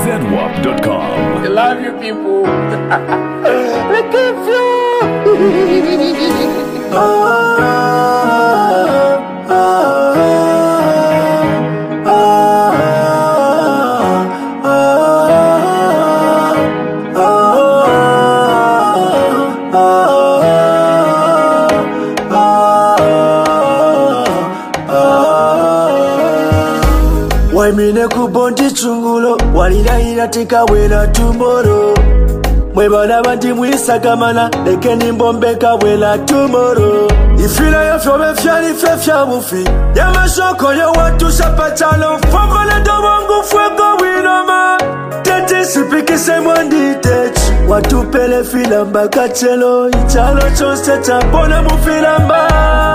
ZWAP.com. I love you people. Look at you. Waimine kubondi chungulo walira tika wela tomorrow. Mwebana bandi mwisagamana lekeni mbombeka wela tomorrow. Ifila ya fyobe fyali fefya mufi Yama shoko yo watu shapachalo Foko le do wangu fuego winoma Tete sipiki se mwandi techi Watu pele filamba kachelo Ichalo chose chapona mufilamba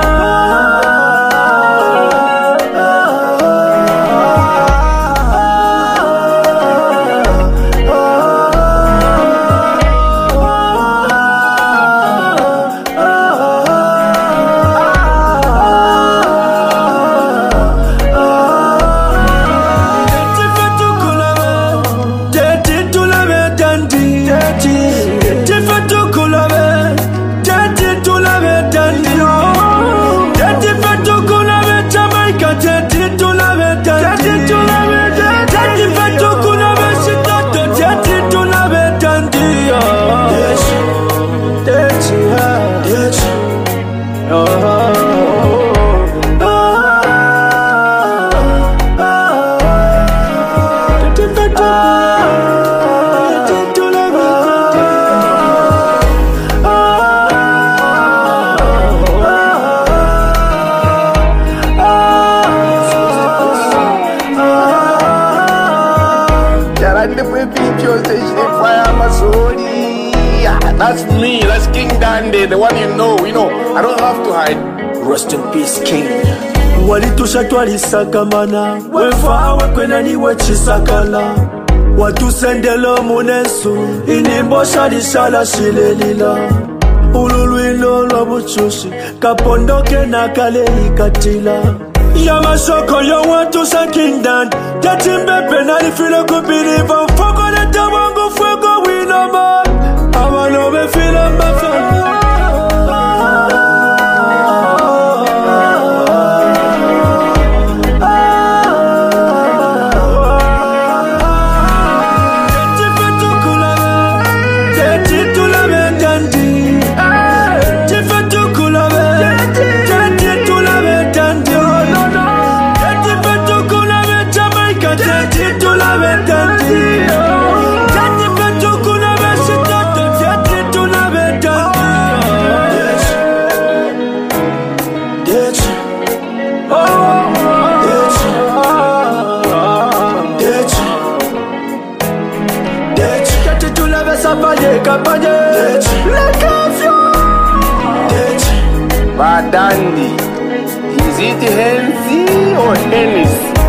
That's me, that's King Dandy, the one you know, I don't have to hide. Rest in peace, King. Walitusha twalisakamana wefawe kwena niwe chisakala watu sendelo munesu inimbo shalishala shilelila ululuino lwabuchushi kapondoke na kale ikatila Yamashoko yo watu sa King Dan Tatimbepe na lifilo kupiliva Mfoko leta wangu fuego winoma Awalo me feel mbafa But Dandy, is it Hensi or Hennis?